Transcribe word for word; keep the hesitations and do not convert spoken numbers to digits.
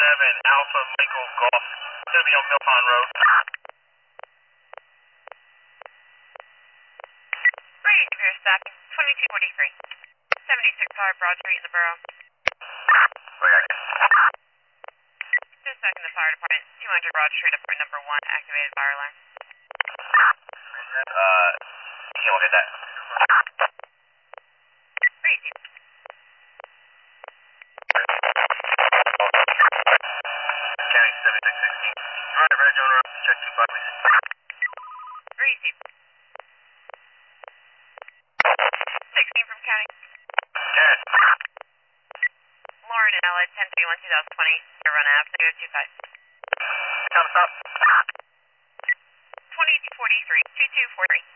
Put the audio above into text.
seven Alpha Michael Golf. It's going to be on Mill Pond Road. Brady Severe stopping, twenty-two forty-three. seventy-six Hard Broad Street in the borough. Dispatching the fire department, two hundred Broad Street, apartment number one, activated fire alarm. Uh, you can look at that. Brady. County seventy-six sixteen. Drive, Red John Road, check two five, please. Brady. sixteen from county. Ted. Lauren and L A ten thirty-one two thousand twenty. Your run app, negative two five. Count stop. twenty-two forty-three, two two four three.